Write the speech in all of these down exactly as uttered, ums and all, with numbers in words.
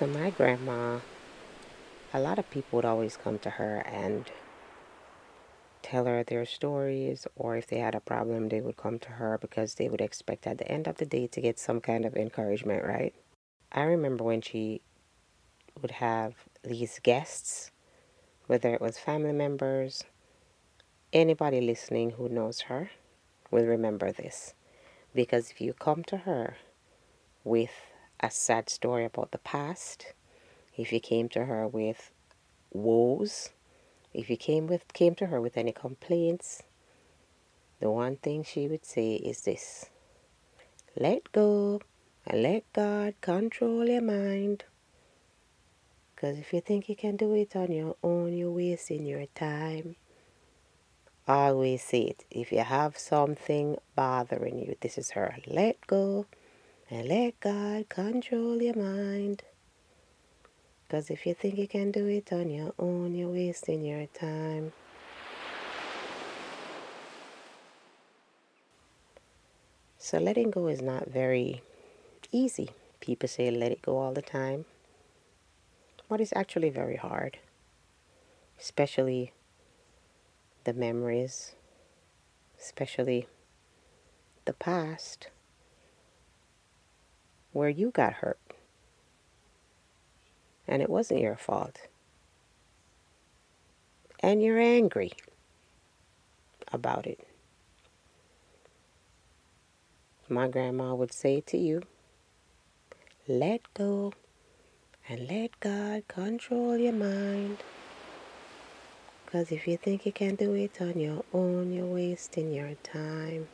So my grandma, a lot of people would always come to her and tell her their stories, or if they had a problem, they would come to her because they would expect at the end of the day to get some kind of encouragement, right? I remember when she would have these guests, whether it was family members, anybody listening who knows her will remember this. Because if you come to her with a sad story about the past, if you came to her with woes, if you came with came to her with any complaints, the one thing she would say is this: let go and let God control your mind. Because if you think you can do it on your own, you're wasting your time. Always say it. If you have something bothering you, this is her. Let go and let God control your mind. Because if you think you can do it on your own, you're wasting your time. So letting go is not very easy. People say let it go all the time, but it's actually very hard, especially the memories, especially the past where you got hurt and it wasn't your fault. And you're angry about it. My grandma would say to you, let go and let God control your mind. Because if you think you can do it on your own, you're wasting your time.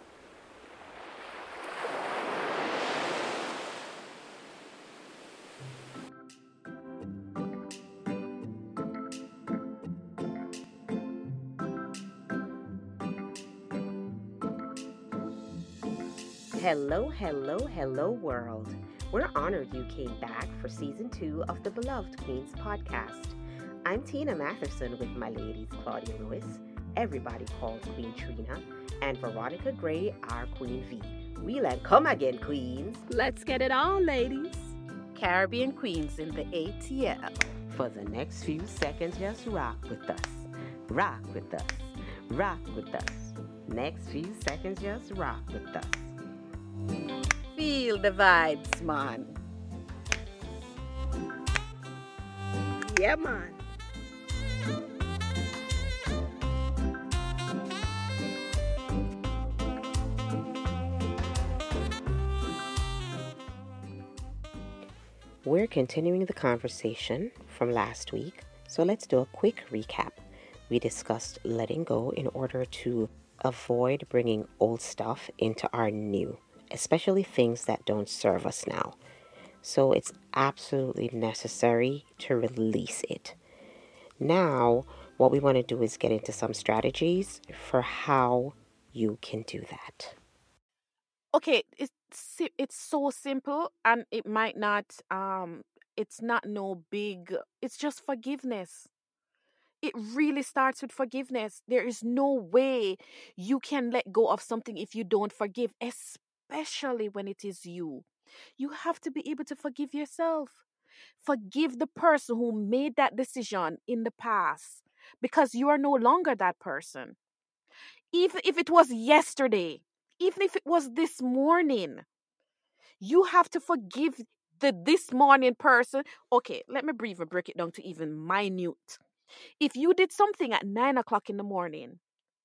Hello, hello, hello, world. We're honored you came back for season two of the Beloved Queens podcast. I'm Tina Matherson with my ladies Claudia Lewis, everybody calls Queen Trina, and Veronica Gray, our Queen V. We'll and come again, Queens. Let's get it on, ladies. Caribbean Queens in the A T L. For the next few seconds, just rock with us. Rock with us. Rock with us. Next few seconds, just rock with us. Feel the vibes, man. Yeah, man. We're continuing the conversation from last week, so let's do a quick recap. We discussed letting go in order to avoid bringing old stuff into our new, especially things that don't serve us now. So it's absolutely necessary to release it. Now, what we want to do is get into some strategies for how you can do that. Okay, it's si- it's so simple, and it might not um it's not no big, it's just forgiveness. It really starts with forgiveness. There is no way you can let go of something if you don't forgive, especially when it is you. You have to be able to forgive yourself. Forgive the person who made that decision in the past, because you are no longer that person. Even if it was yesterday, even if it was this morning, you have to forgive the this morning person. Okay, let me breathe and break it down to even minute. If you did something at nine o'clock in the morning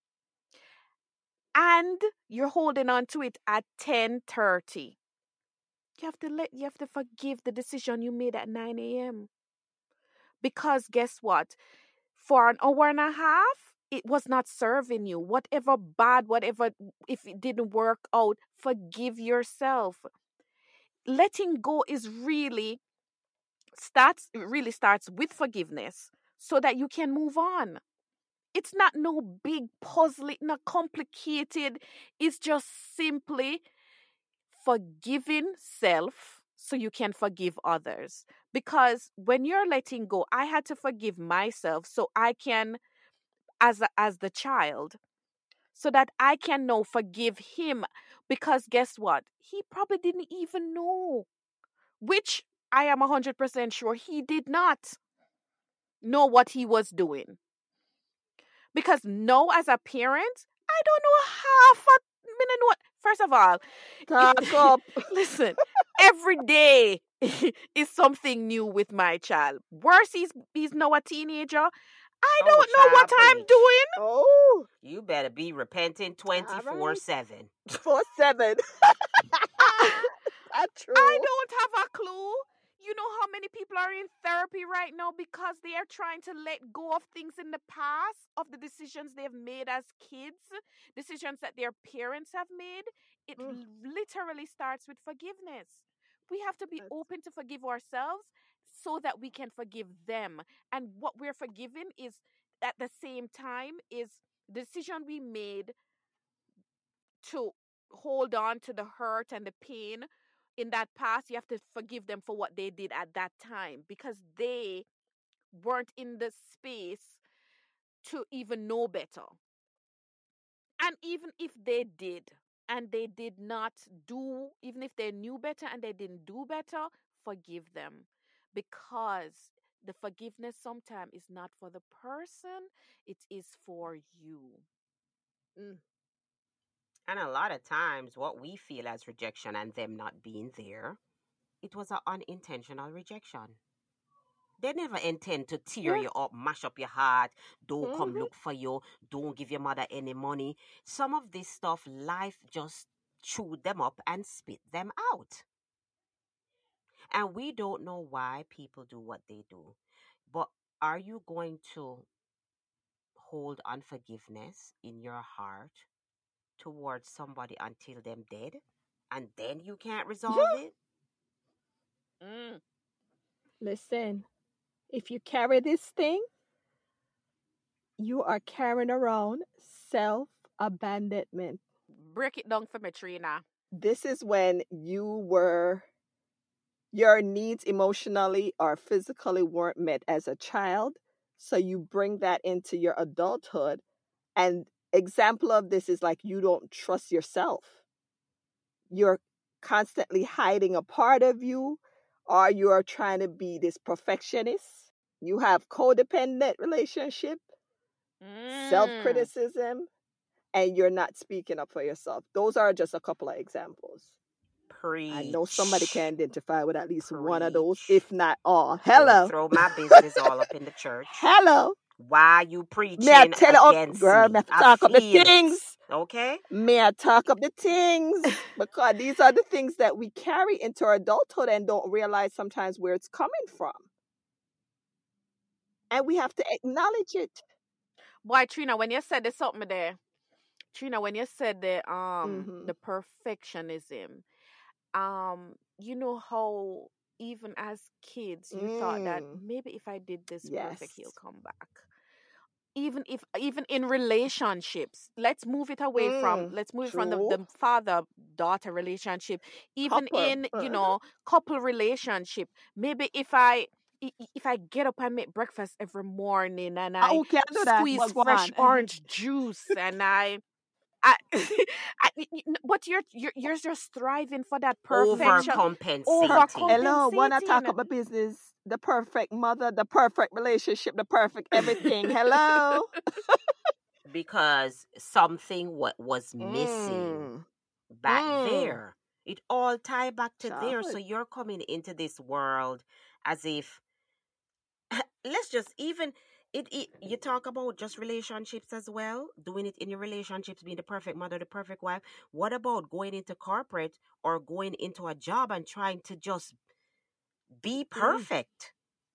and you're holding on to it at ten thirty, you have to let you have to forgive the decision you made at nine a m. Because guess what? For an hour and a half, it was not serving you. Whatever bad, whatever, if it didn't work out, forgive yourself. Letting go is really starts it really starts with forgiveness so that you can move on. It's not no big puzzle, it's not complicated. It's just simply forgiving self so you can forgive others. Because when you're letting go, I had to forgive myself so I can, as a, as the child, so that I can now forgive him. Because guess what? He probably didn't even know, which I am one hundred percent sure he did not know what he was doing. Because no, as a parent, I don't know half a minute what. First of all, Talk it, up. listen, every day is something new with my child. Worse, he's he's now a teenager. I Oh, don't know what child, I'm preach. doing. Oh, You better be repenting twenty-four seven. four seven. I, That's I true. don't have a clue. You know how many people are in therapy right now because they are trying to let go of things in the past, of the decisions they've made as kids, decisions that their parents have made. It Mm, l- literally starts with forgiveness. We have to be that's open to forgive ourselves so that we can forgive them. And what we're forgiving is at the same time is the decision we made to hold on to the hurt and the pain in that past. You have to forgive them for what they did at that time because they weren't in the space to even know better. And even if they did, and they did not do, even if they knew better and they didn't do better, forgive them. Because the forgiveness sometimes is not for the person, it is for you. mm. And a lot of times, what we feel as rejection and them not being there, it was an unintentional rejection. They never intend to tear Yeah. you up, mash up your heart, don't come Mm-hmm. look for you, don't give your mother any money. Some of this stuff, life just chewed them up and spit them out. And we don't know why people do what they do. But are you going to hold unforgiveness in your heart towards somebody until them dead? And then you can't resolve it? Mm. Listen, if you carry this thing, you are carrying around self abandonment. Break it down for me, Trina. This is when you were, your needs emotionally or physically weren't met as a child. So you bring that into your adulthood. And example of this is like you don't trust yourself. You're constantly hiding a part of you, or you are trying to be this perfectionist. You have codependent relationship, Mm. self-criticism, and you're not speaking up for yourself. Those are just a couple of examples. I know somebody Preach. can identify with at least one of those, Preach. if not all. Don't Hello. throw my business all up in the church. Hello. Why you May I preaching tell you, up, against girl, may me? I I talk up the feel it. things? Okay? May I talk up the things? Because these are the things that we carry into our adulthood and don't realize sometimes where it's coming from. And we have to acknowledge it. Boy, Trina, when you said there's something there, Trina, when you said the um Mm-hmm. the perfectionism, um, you know how even as kids you thought that Mm. maybe if I did this perfect, Yes. he'll come back. Even if even in relationships, let's move it away from Mm. let's move it from the, True. the father daughter relationship. Even Couple. in, you Uh-huh. know, couple relationship, maybe if I i- i- if I get up and make breakfast every morning and Ah, I who can do that? squeeze But go fresh on. orange juice and I I, I y- y- n- but you're you're you're just striving for that perfection, Overcompensating. Hello, wanna talk overcompensating. about business? The perfect mother, the perfect relationship, the perfect everything. Hello. Because something what was missing Mm. back Mm. there. It all tie back to there. So Childhood. you're coming into this world as if let's just even it, it you talk about just relationships as well, doing it in your relationships, being the perfect mother, the perfect wife. What about going into corporate or going into a job and trying to just be Mm. perfect?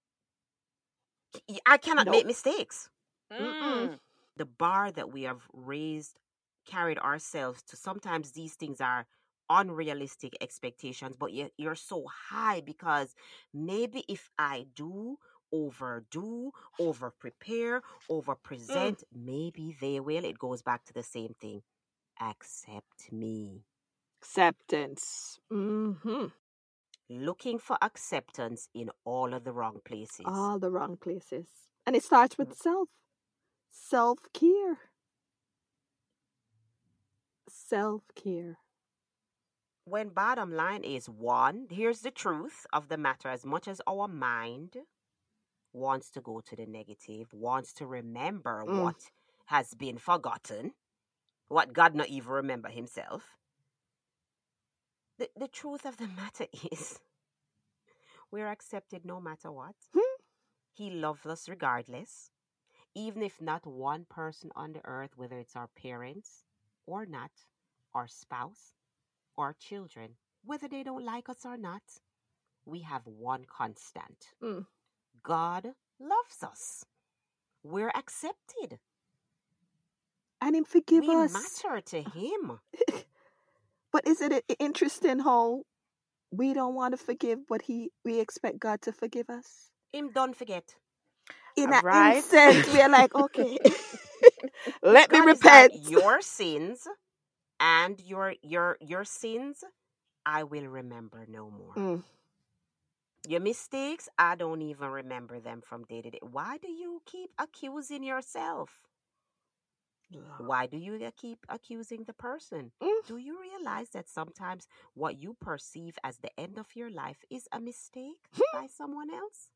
I cannot make Nope. mistakes. Mm-mm. Mm. The bar that we have raised, carried ourselves to, sometimes these things are unrealistic expectations, but yet you're so high because maybe if I do overdo, over prepare, over Mm. present, maybe they will. It goes back to the same thing. Accept me. Acceptance. Mm-hmm. Looking for acceptance in all of the wrong places. All the wrong places. And it starts with self. Self care. Self care. when bottom line is one, here's the truth of the matter. As much as our mind wants to go to the negative, wants to remember Mm. what has been forgotten, what God not even remember himself. The, the truth of the matter is we're accepted no matter what. Hmm. He loves us regardless. Even if not one person on the earth, whether it's our parents or not, our spouse, or children, whether they don't like us or not, we have one constant. Mm. God loves us. We're accepted. And him forgive We us. matter to him. But isn't it interesting how we don't want to forgive, but he we expect God to forgive us? Him don't forget. In an Right? instant, we are like, okay, let me God is repent. like, your sins and your your your sins I will remember no more. Mm. Your mistakes, I don't even remember them from day to day. Why do you keep accusing yourself? Why do you keep accusing the person? Mm. Do you realize that sometimes what you perceive as the end of your life is a mistake by someone else?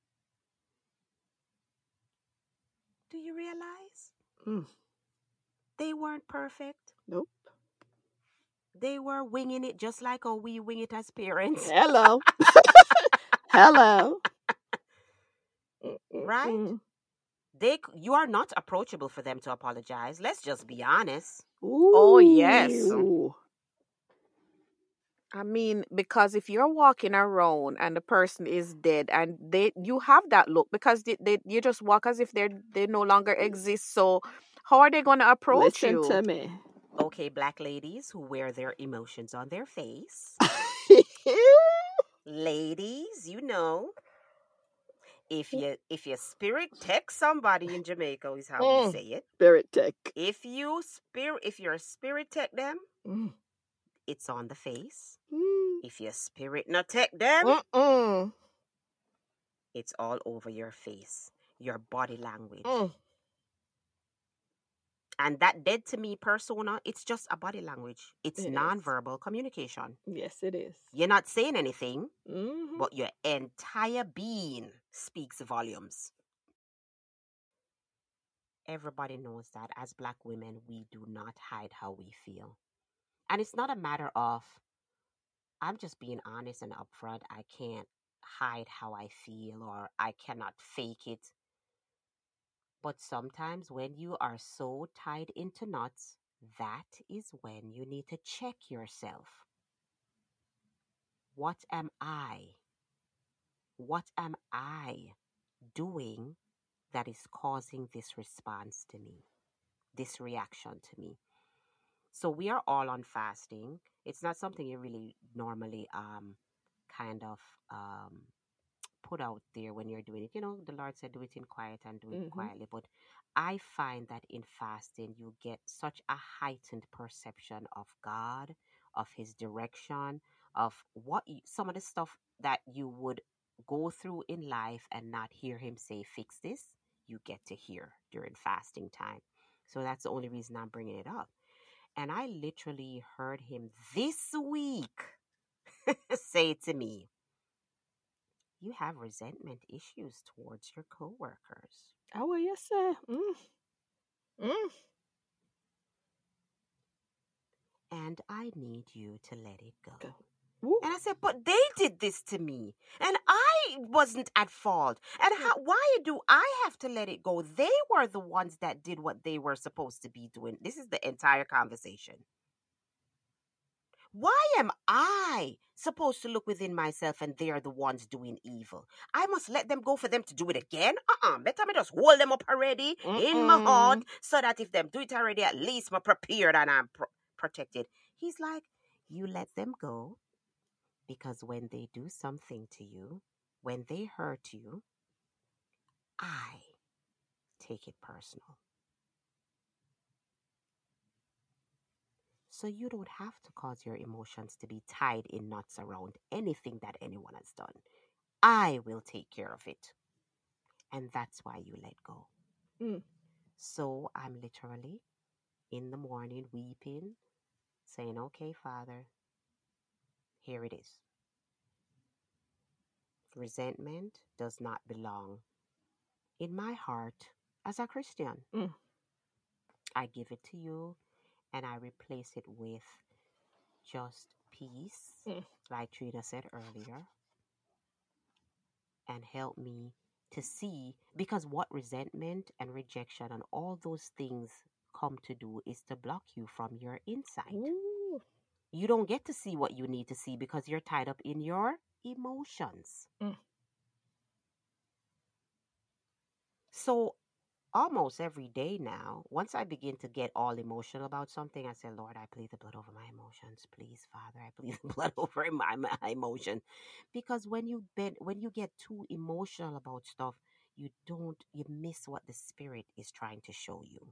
Do you realize? Mm. They weren't perfect. Nope. They were winging it just like how we wing it as parents. Hello. Hello. Right? Mm. They, you are not approachable for them to apologize. Let's just be honest. Ooh. Oh, yes. I mean, because if you're walking around and the person is dead and they you have that look because they, they you just walk as if they're they no longer exist. So how are they gonna approach Listen you? to me. Okay, black ladies who wear their emotions on their face. Ladies, you know, if you if you spirit text somebody in Jamaica is how we Mm. say it. Spirit tech. If you spirit if you're spirit tech them, Mm. it's on the face. Mm. If you spirit not tech them, Mm-mm. it's all over your face, your body language. Mm. And that dead to me persona, it's just a body language. It's It is. non-verbal communication. Yes, it is. You're not saying anything, Mm-hmm. but your entire being speaks volumes. Everybody knows that as black women, we do not hide how we feel. And it's not a matter of, I'm just being honest and upfront. I can't hide how I feel or I cannot fake it. But sometimes when you are so tied into knots, that is when you need to check yourself. What am I? What am I doing that is causing this response to me, this reaction to me? So we are all on fasting. It's not something you really normally um kind of um put out there when you're doing it. You know, the Lord said do it in quiet and do it Mm-hmm. quietly. But I find that in fasting you get such a heightened perception of God, of his direction, of what you, some of the stuff that you would go through in life and not hear him say fix this, you get to hear during fasting time. So that's the only reason I'm bringing it up. And I literally heard him this week say to me, you have resentment issues towards your coworkers. Oh, well, yes, sir. Mm. Mm. And I need you to let it go. Go. Woo. And I said, but they did this to me. And I wasn't at fault. And how, why do I have to let it go? They were the ones that did what they were supposed to be doing. This is the entire conversation. Why am I supposed to look within myself and they are the ones doing evil? I must let them go for them to do it again? Uh-uh. Better me just hold them up already Mm-mm. in my heart so that if them do it already, at least I'm prepared and I'm pro- protected. He's like, you let them go because when they do something to you, when they hurt you, I take it personal. So you don't have to cause your emotions to be tied in knots around anything that anyone has done. I will take care of it. And that's why you let go. Mm. So I'm literally in the morning weeping, saying, okay, Father, Here it is. Resentment does not belong in my heart as a Christian. Mm. I give it to you and I replace it with just peace, Mm. like Trina said earlier, and help me to see, because what resentment and rejection and all those things come to do is to block you from your insight. Ooh. You don't get to see what you need to see because you're tied up in your emotions. Mm. So almost every day now, once I begin to get all emotional about something, I say, Lord, I plead the blood over my emotions. Please, Father, I plead the blood over my, my emotion. Because when you been, when you get too emotional about stuff, you don't, you miss what the Spirit is trying to show you.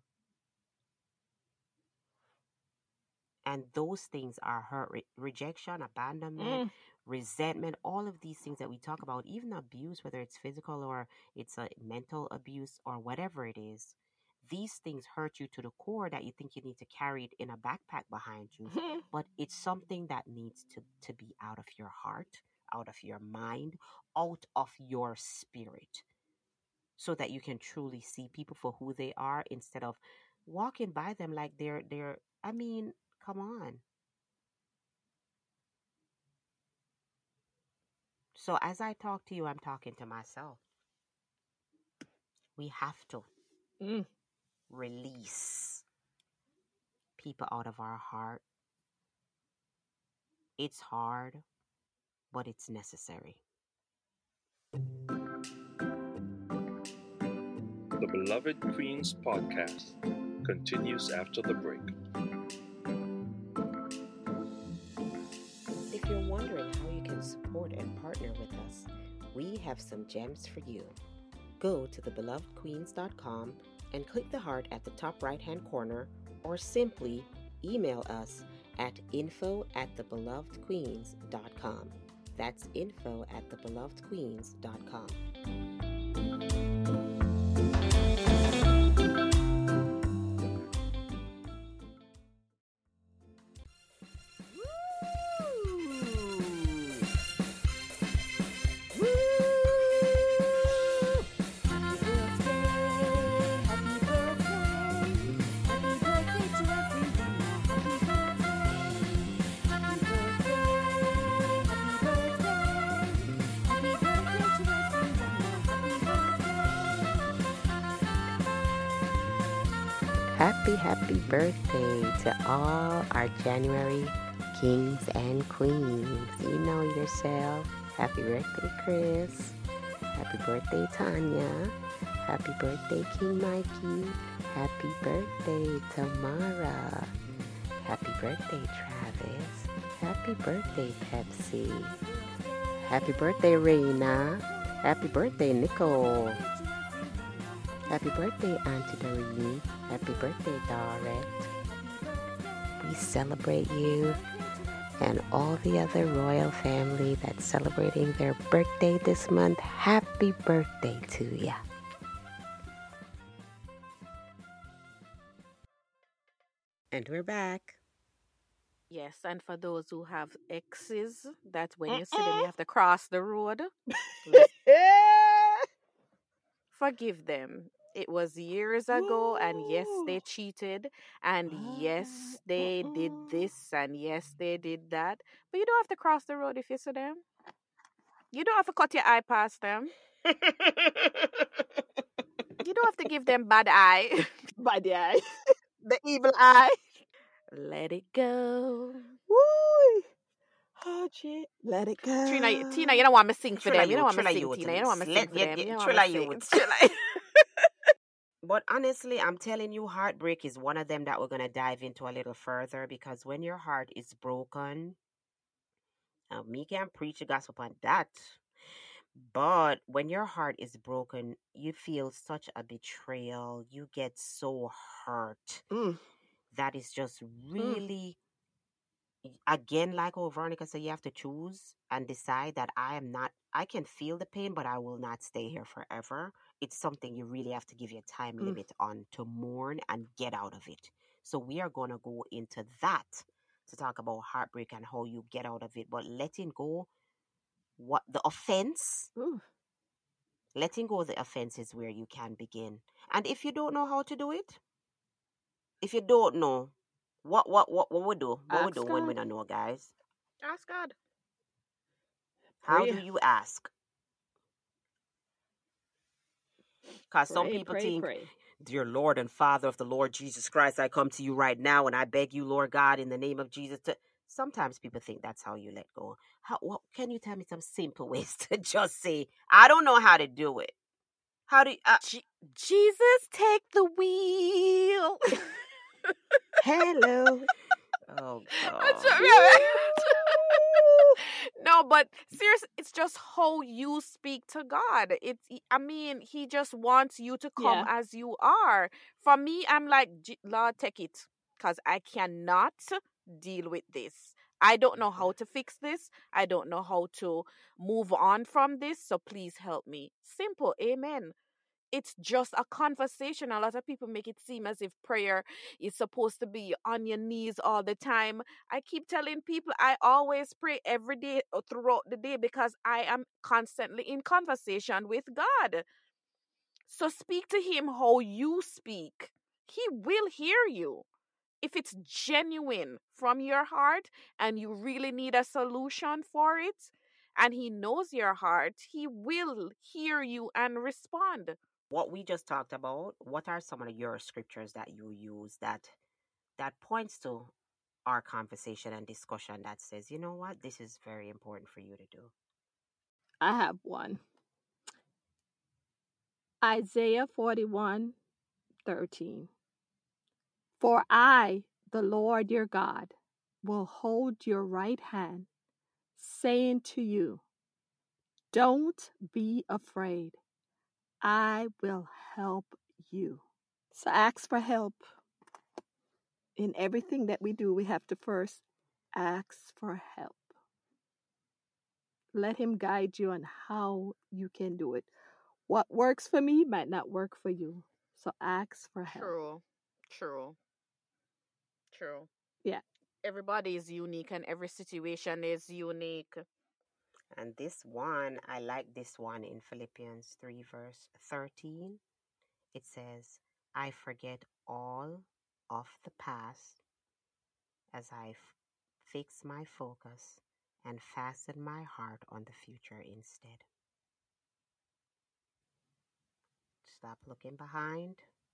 And those things are hurt, re- rejection, abandonment, Mm. resentment, all of these things that we talk about, even abuse, whether it's physical or it's a mental abuse or whatever it is. These things hurt you to the core that you think you need to carry it in a backpack behind you. But it's something that needs to, to be out of your heart, out of your mind, out of your spirit, so that you can truly see people for who they are instead of walking by them like they're they're I mean, come on. So as I talk to you, I'm talking to myself. We have to Mm. release people out of our heart. It's hard, but it's necessary. The Beloved Queens podcast continues after the break. If you're wondering how you can support and partner with us, we have some gems for you. Go to the beloved queens dot com and click the heart at the top right-hand corner, or simply email us at info at the beloved queens dot com. That's info at the beloved queens dot com. Happy, happy birthday to all our January kings and queens. You know yourself. Happy birthday, Chris. Happy birthday, Tanya. Happy birthday, King Mikey. Happy birthday, Tamara. Happy birthday, Travis. Happy birthday, Pepsi. Happy birthday, Raina. Happy birthday, Nicole. Happy birthday, Auntie Doreen. Happy birthday, Dorette. We celebrate you and all the other royal family that's celebrating their birthday this month. Happy birthday to ya. And we're back. Yes, and for those who have exes, that when you see them, you have to cross the road. Let's forgive them. It was years ago, and yes, they cheated, and yes, they did this, and yes, they did that. But you don't have to cross the road if you see them. You don't have to cut your eye past them. You don't have to give them bad eye. By the eye. The evil eye. Let it go. Woo! Oh, gee. Let it go. Trina, you- Tina, you don't want me sing for Trilla them. You don't you, want me Trilla sing, you. Tina. You don't want me sing Let- for yeah, them. yeah, You don't Trilla want me you sing. would- Trilla. But honestly, I'm telling you, heartbreak is one of them that we're going to dive into a little further, because when your heart is broken, uh, me can't preach the gospel on that. But when your heart is broken, you feel such a betrayal. You get so hurt. Mm. That is just really, again, like old Veronica said, you have to choose and decide that I am not, I can feel the pain, but I will not stay here forever. It's something you really have to give your time Mm. limit on to mourn and get out of it. So we are going to go into that to talk about heartbreak and how you get out of it. But letting go, what the offense, Ooh. letting go of the offense is where you can begin. And if you don't know how to do it, if you don't know, what what what what we do? What we Ask do when we God. don't know, guys? Ask God. How Pray. do you ask? Because some Pray, people pray, think, pray. dear Lord and Father of the Lord Jesus Christ, I come to you right now and I beg you, Lord God, in the name of Jesus. To... Sometimes people think that's how you let go. How? What, can you tell me some simple ways to just say, I don't know how to do it? How do you, uh, Je- Jesus, take the wheel. hello? Oh, That's God. what- no, but seriously, it's just how you speak to God. It's, I mean, He just wants you to come Yeah. as you are. For me, I'm like, "J- Lord, take it, because I cannot deal with this. I don't know how to fix this. I don't know how to move on from this. So please help me. Simple. Amen. It's just a conversation. A lot of people make it seem as if prayer is supposed to be on your knees all the time. I keep telling people I always pray every day or throughout the day because I am constantly in conversation with God. So speak to Him how you speak. He will hear you. If it's genuine from your heart and you really need a solution for it, and He knows your heart, He will hear you and respond. What we just talked about, what are some of your scriptures that you use that that points to our conversation and discussion that says, you know what, this is very important for you to do? I have one. Isaiah forty-one thirteen. For I, the Lord your God, will hold your right hand, saying to you, don't be afraid. I will help you. So ask for help. In everything that we do, we have to first ask for help. Let Him guide you on how you can do it. What works for me might not work for you. So ask for help. True. True. True. Yeah. Everybody is unique and every situation is unique. And this one, I like this one in Philippians three, verse thirteen. It says, I forget all of the past as I f- fix my focus and fasten my heart on the future instead. Stop looking behind.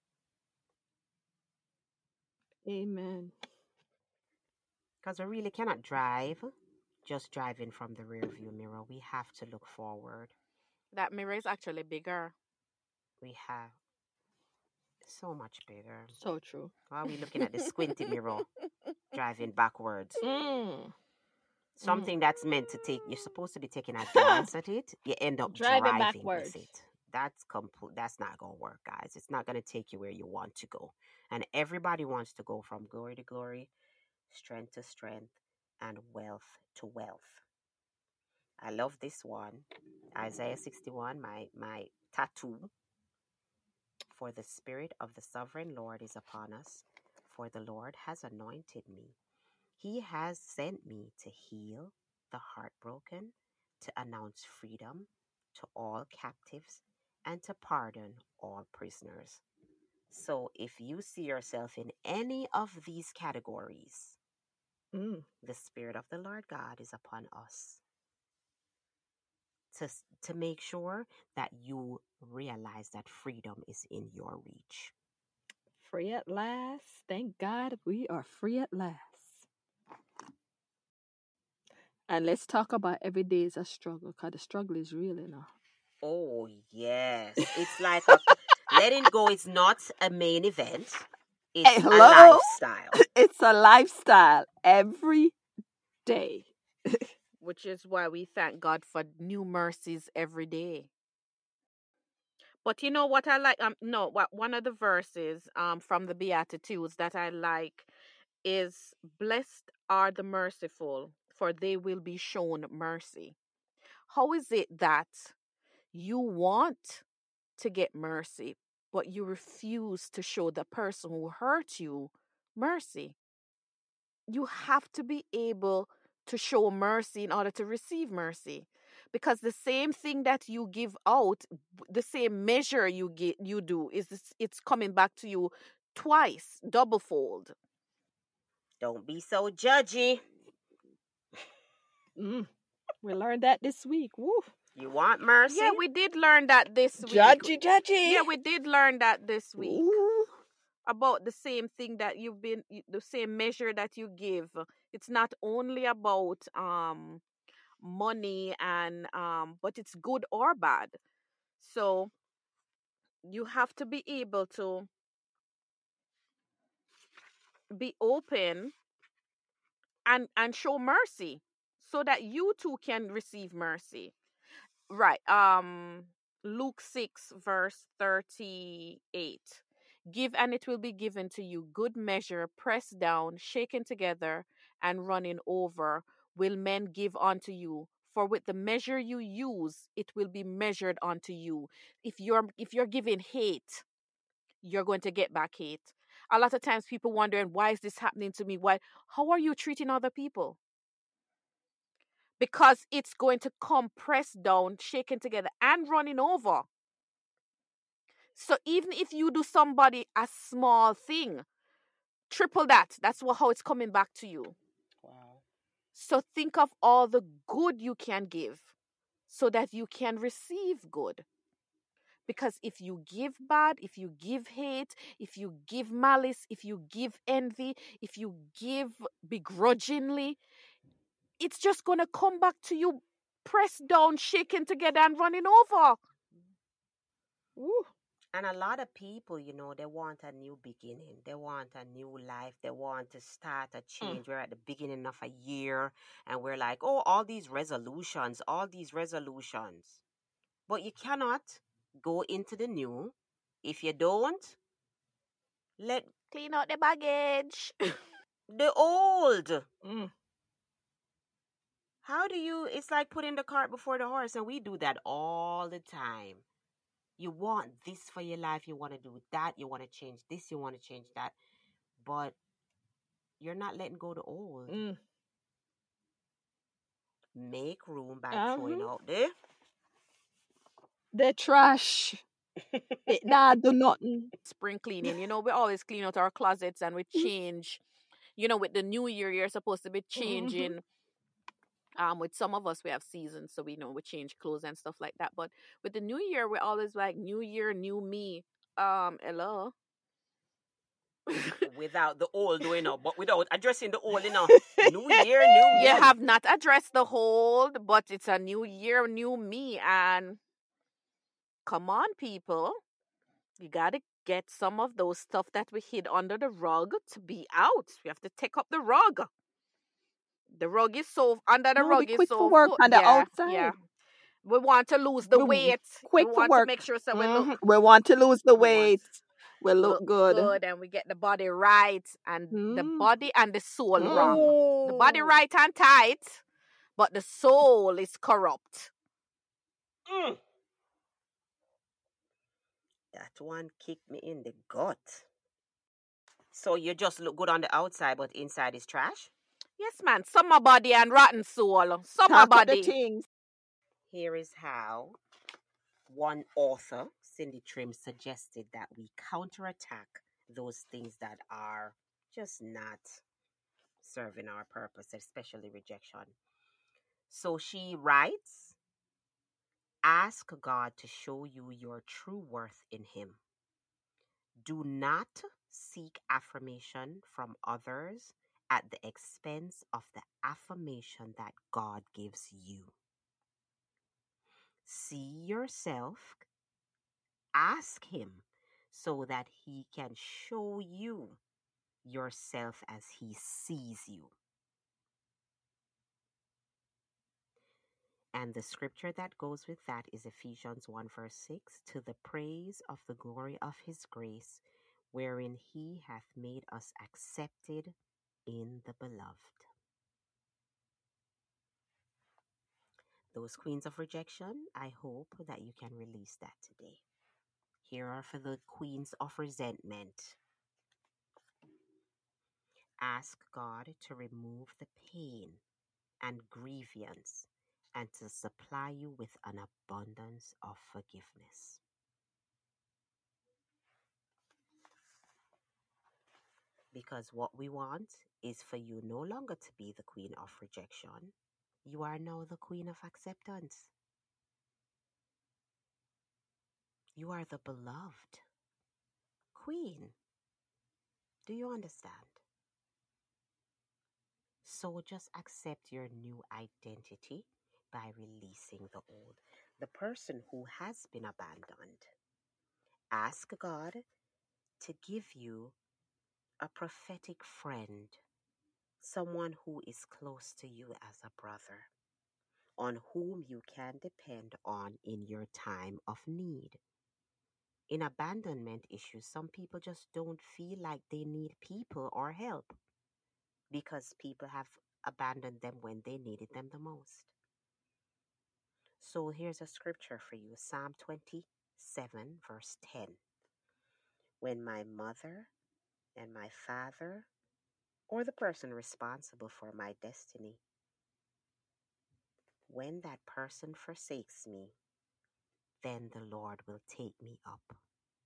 Amen. Because we really cannot drive just driving from the rear view mirror. We have to look forward. That mirror is actually bigger. We have so much bigger. So true. Why are we looking at the squinty mirror driving backwards? Mm. Something that's meant to take, you're supposed to be taking a glance at it, you end up Driving driving backwards. with it. That's complete. That's not gonna work, guys. It's not gonna take you where you want to go. And everybody wants to go from glory to glory, strength to strength, and wealth to wealth. I love this one. Isaiah sixty-one, my my tattoo. For the Spirit of the Sovereign Lord is upon us, for the Lord has anointed me. He has sent me to heal the heartbroken, to announce freedom to all captives, and to pardon all prisoners. So if you see yourself in any of these categories, Mm. the Spirit of the Lord God is upon us to, to make sure that you realize that freedom is in your reach. Free at last. Thank God we are free at last. And let's talk about every day is a struggle because the struggle is real enough. Oh, yes. It's like a letting go is not a main event. It's Hey, a hello? lifestyle. It's a lifestyle every day. Which is why we thank God for new mercies every day. But you know what I like? Um, no, what one of the verses um from the Beatitudes that I like is blessed are the merciful, for they will be shown mercy. How is it that you want to get mercy, but you refuse to show the person who hurt you mercy? you have to be able to show mercy in order to receive mercy. Because the same thing that you give out, the same measure you get you do is this, it's coming back to you twice, double fold. Don't be so judgy. Mm. We learned that this week. Woo. You want mercy? Yeah, we did learn that this week. Judgy, judgy. Yeah, we did learn that this week. Ooh. About the same thing that you've been the same measure that you give. It's not only about um money and um but it's good or bad. So you have to be able to be open and and show mercy so that you too can receive mercy. Right. Um Luke six verse thirty-eight. Give and it will be given to you. Good measure, pressed down, shaken together, and running over, will men give unto you. For with the measure you use, it will be measured unto you. If you're if you're giving hate, you're going to get back hate. A lot of times people wondering, why is this happening to me? Why how are you treating other people? Because it's going to come pressed down, shaken together, and running over. So even if you do somebody a small thing, triple that. That's what, how it's coming back to you. Wow. So think of all the good you can give so that you can receive good. Because if you give bad, if you give hate, if you give malice, if you give envy, if you give begrudgingly, it's just going to come back to you pressed down, shaken together, and running over. Ooh. And a lot of people, you know, they want a new beginning. They want a new life. They want to start a change. Mm. We're at the beginning of a year and we're like, oh, all these resolutions, all these resolutions. But you cannot go into the new if you don't let clean out the baggage. The old. Mm. How do you, it's like putting the cart before the horse, and we do that all the time. You want this for your life, you want to do that, you want to change this, you want to change that, but you're not letting go the old. Mm. Make room by Uh-huh. throwing out the the trash. It nah do nothing. Spring cleaning, you know, we always clean out our closets and we change. You know, with the new year, you're supposed to be changing. Mm-hmm. Um, with some of us, we have seasons, so we know we change clothes and stuff like that. But with the new year, we're always like, new year, new me. Um, hello. Without the old, you know, but without addressing the old, you know, new year, new me. You have not addressed the old, but it's a new year, new me. And come on, people. You got to get some of those stuff that we hid under the rug to be out. We have to take up the rug. The rug is so under the no, rug we is quick so for work full. on the yeah, outside. Yeah. We want to lose the we weight. Quick we for want work. to make sure so we mm-hmm. look. We want to lose the we weight. We look, look good. good, and we get the body right, and mm. the body and the soul mm. wrong. The body right and tight, but the soul is corrupt. Mm. That one kicked me in the gut. So you just look good on the outside, but inside is trash? Yes, man. Summer body and rotten soul. Summer Talk body. The things. Here is how one author, Cindy Trim, suggested that we counterattack those things that are just not serving our purpose, especially rejection. So she writes, ask God to show you your true worth in Him. Do not seek affirmation from others at the expense of the affirmation that God gives you. See yourself, ask Him so that He can show you yourself as He sees you. And the scripture that goes with that is Ephesians one verse six, to the praise of the glory of His grace, wherein He hath made us accepted in the beloved. Those queens of rejection, I hope that you can release that today. Here are for the queens of resentment. Ask God to remove the pain and grievance and to supply you with an abundance of forgiveness. Because what we want is for you no longer to be the queen of rejection. You are now the queen of acceptance. You are the beloved queen. Do you understand? So just accept your new identity by releasing the old. The person who has been abandoned. Ask God to give you a prophetic friend, someone who is close to you as a brother, on whom you can depend on in your time of need. In abandonment issues, some people just don't feel like they need people or help because people have abandoned them when they needed them the most. So here's a scripture for you, Psalm twenty-seven, verse ten. When my mother and my father, or the person responsible for my destiny, when that person forsakes me, then the Lord will take me up.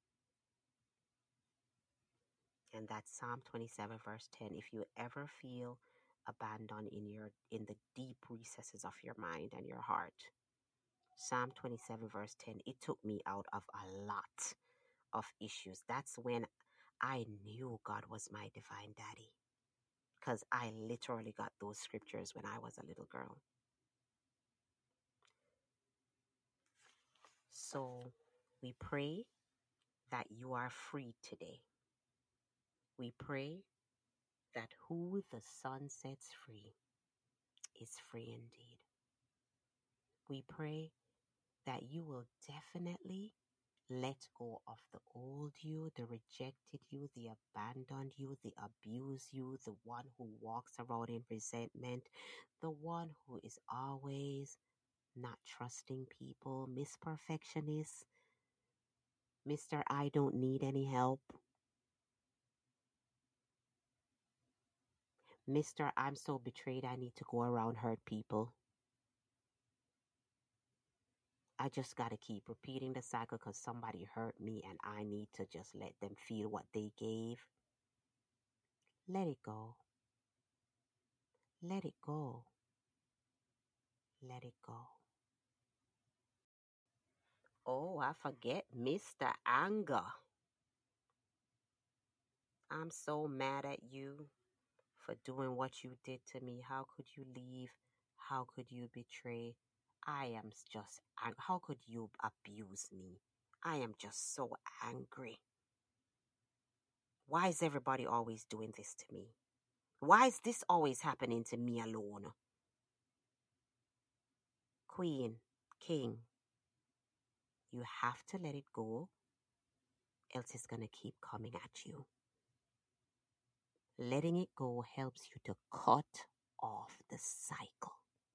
And that's Psalm twenty-seven, verse ten. If you ever feel abandoned in your in the deep recesses of your mind and your heart, Psalm twenty-seven, verse ten, it took me out of a lot of issues. That's when I knew God was my divine daddy, because I literally got those scriptures when I was a little girl. So we pray that you are free today. We pray that who the Son sets free is free indeed. We pray that you will definitely let go of the old you, the rejected you, the abandoned you, the abused you, the one who walks around in resentment, the one who is always not trusting people, Miss Perfectionist, Mister I don't need any help, Mister I'm so betrayed I need to go around hurt people. I just got to keep repeating the cycle because somebody hurt me and I need to just let them feel what they gave. Let it go. Let it go. Let it go. Oh, I forget Mister Anger. I'm so mad at you for doing what you did to me. How could you leave? How could you betray? I am just, ang- how could you abuse me? I am just so angry. Why is everybody always doing this to me? Why is this always happening to me alone? Queen, king, you have to let it go, else it's going to keep coming at you. Letting it go helps you to cut off the cycle.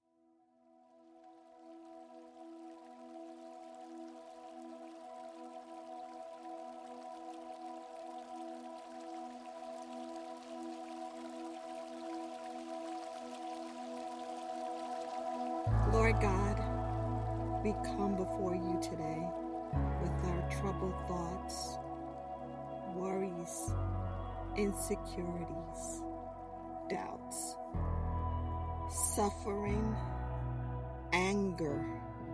Lord God, we come before you today with our troubled thoughts, worries, insecurities, doubts, suffering, anger,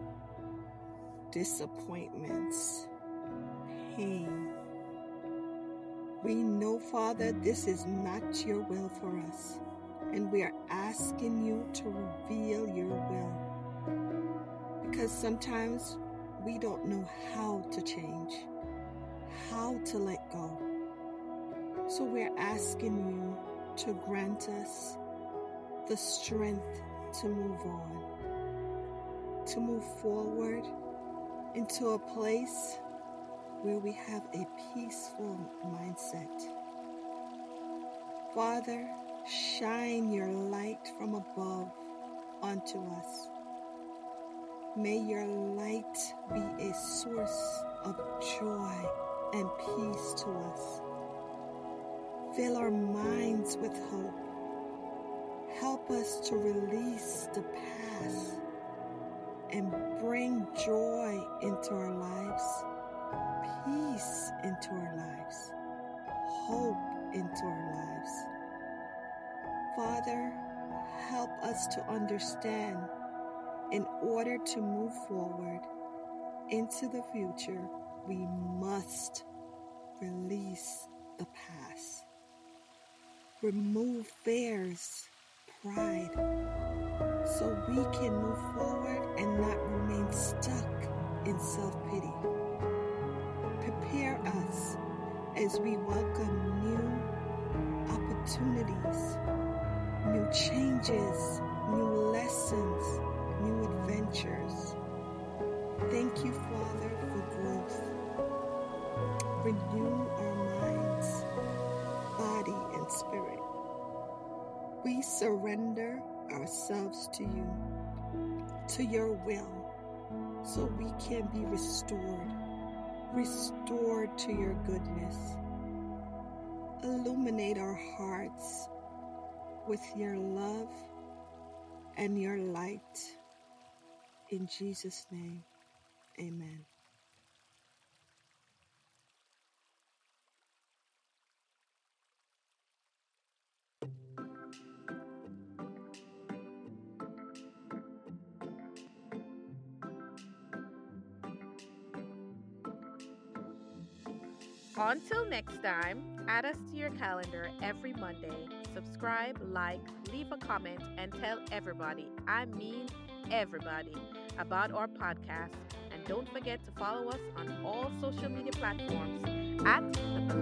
disappointments, pain. We know, Father, this is not your will for us, and we are asking you to reveal your will. Because sometimes we don't know how to change, how to let go. So we're asking you to grant us the strength to move on, to move forward into a place where we have a peaceful mindset. Father, shine your light from above onto us. May your light be a source of joy and peace to us. Fill our minds with hope. Help us to release the past and bring joy into our lives, peace into our lives, hope into our lives. Father, help us to understand in order to move forward into the future, we must release the past. Remove fears, pride, so we can move forward and not remain stuck in self-pity. Prepare us as we welcome new opportunities, new changes, new lessons, new adventures. Thank you, Father, for growth. Renew our minds, body, and spirit. We surrender ourselves to you, to your will, so we can be restored, restored to your goodness. Illuminate our hearts with your love and your light. In Jesus' name, amen. Until next time, add us to your calendar every Monday. Subscribe, like, leave a comment, and tell everybody, I mean everybody, about our podcast. And don't forget to follow us on all social media platforms at The